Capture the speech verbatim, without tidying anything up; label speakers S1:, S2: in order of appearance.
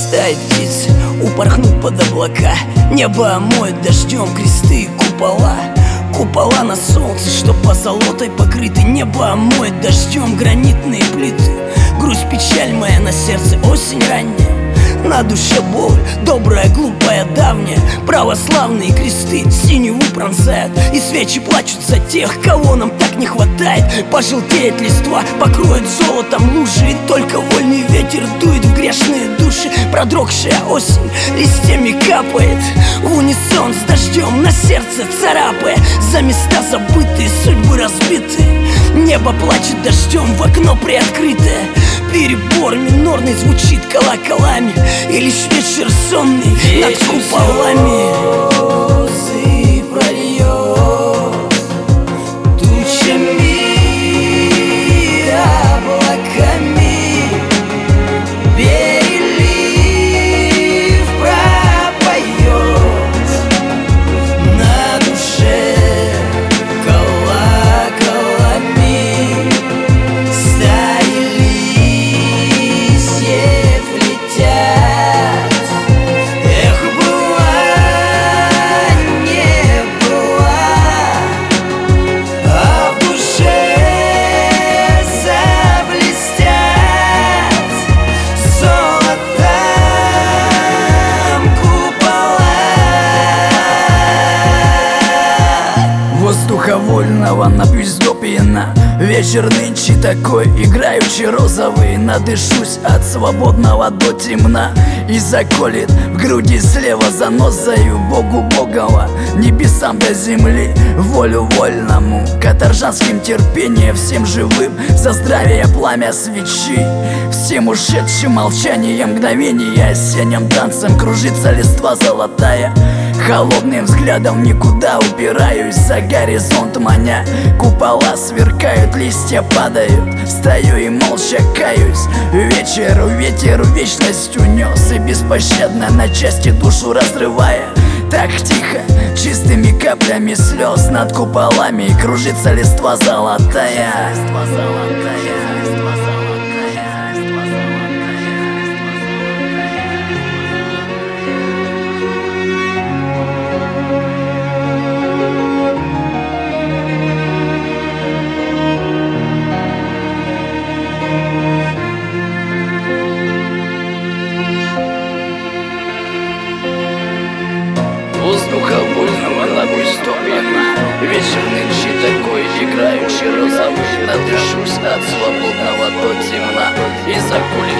S1: стаи птиц упорхнут под облака. Небо омоет дождем кресты и купола. Купола на солнце, что позолотой покрыты. Небо омоет дождем гранитные плиты. Грусть, печаль моя на сердце, осень ранняя. На душе боль, добрая, глупая, давняя. Православные кресты синеву пронзают, и свечи плачут за тех, кого нам так не хватает. Пожелтеет листва, покроет золотом лужи, и только вольный ветер дует в грешные души. Продрогшая осень листьями капает в унисон с дождем, на сердце царапая. За места забытые, судьбы разбиты. Небо плачет дождем, в окно приоткрытое. Перебор минорный звучит колоколами, и лишь вечер сонный над куполами слезы прольет тучами, облаками. Перелив пропоет на душе колоколами. Стаи листьев летят. Эх, была, не была, а в душе заблестят золотом купола.
S2: Воздуха вольного напьюсь до пьяна. Вечер нынче такой играючи розовый. Надышусь от свободного до темна, и заколет в груди слева занозою. Богу Богова, небесам до земли, волю вольному, каторжанским терпением всем живым. За здравие пламя свечи, всем ушедшим молчанием мгновения. Осенним танцем кружится листва золотая. Холодным взглядом никуда упираюсь, за горизонт маня. Купола сверкают, листья падают. Стою и молча каюсь. Вечер, ветер вечность унес, и беспощадно на части душу разрывая. Так тихо, чистыми каплями слез над куполами кружится листва золотая.
S1: Воздуха вольного напьюсь до пьяна. Вечер нынче такой играючи розовый. Надышусь от свободного до темна, и закулит